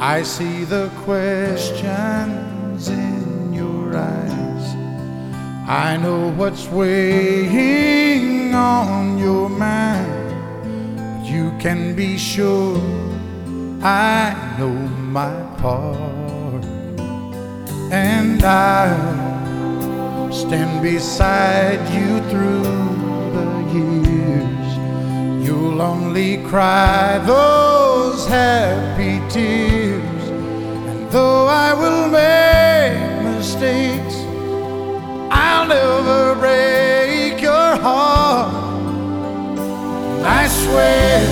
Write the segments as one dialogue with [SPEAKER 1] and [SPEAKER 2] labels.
[SPEAKER 1] I see the questions in your eyes. I know what's weighing on your mind. But you can be sure I know my part, and I'll stand beside you through the years. You'll only cry those happy tears, and though I will make mistakes, I'll never break your heart. And I swear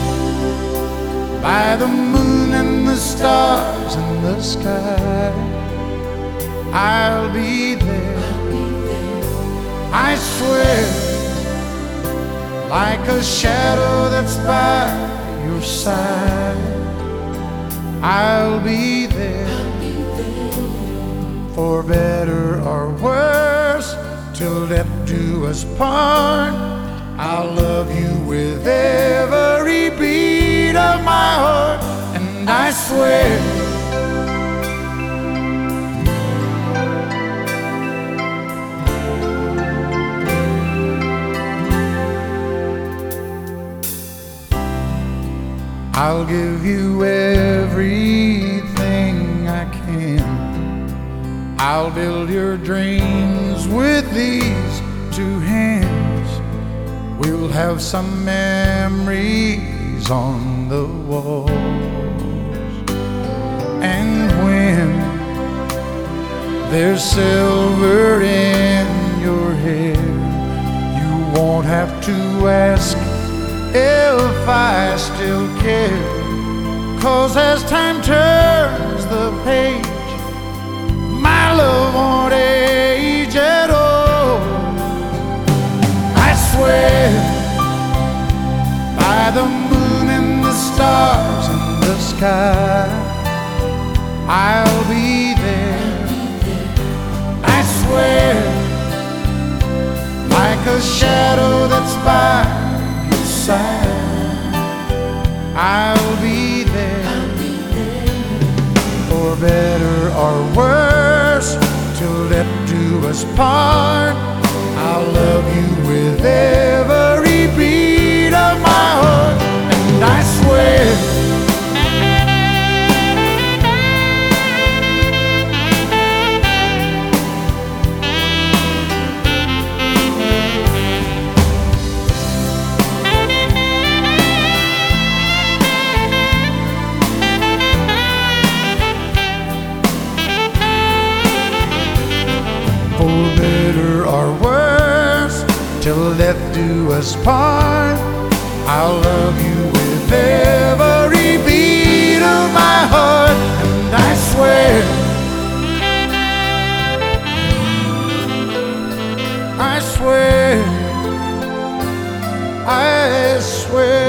[SPEAKER 1] by the moon and the stars in the sky, I'll be there. I swear, like a shadow that's by your side, I'll be there. For better or worse, till death do us part, I'll love you with every beat of my heart. And I swear I'll give you everything I can. I'll build your dreams with these two hands. We'll have some memories on the walls, and when there's silver in your hair, you won't have to ask if I still care. 'Cause as time turns the page, my love won't age at all. I swear by the moon and the stars in the sky, I'll be there. I swear, like a shadow that's by your side, I'll be there. For better or worse, till death do us part, I'll love you with every beat of my heart. And I swear for better or worse, till death do us part, I'll love you with every beat of my heart. And I swear, I swear, I swear